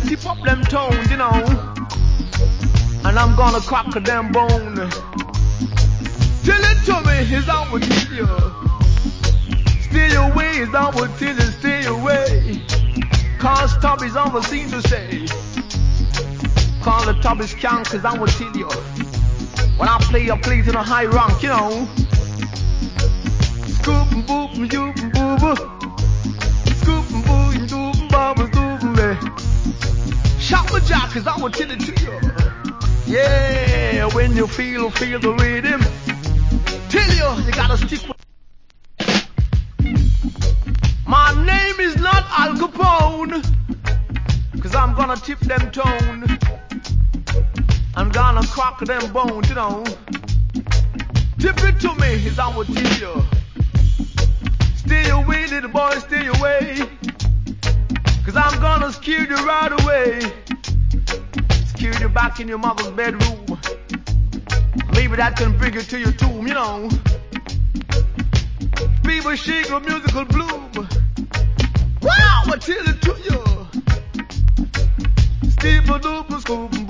tip up them tones, you know. And I'm gonna crack a damn bone. Tell it to me, is I will tell you. Stay away, is I will tell you, stay away. Cause Tubby's on the scene to say. Call the Tubby's count, cause I will tell you. When I play in a high rank, you know. Scoop and boop and yoop and boo boo. Scoop and boo and doop and bubba doop and me. Shout my jack, cause I will tell it to you. Yeah, when you feel the rhythm. Tell you gotta stick with. My name is not Al Capone, cause I'm gonna tip them tone. I'm gonna crack them bones, you know. Tip it to me, is I will tell you. Stay away, little boy, stay away. Cause I'm gonna scare you right away. Scare you back in your mother's bedroom. Maybe that can bring you to your tomb, you know. People shake a musical bloom. Wow, I tell it to you. Steeple doop and scoop.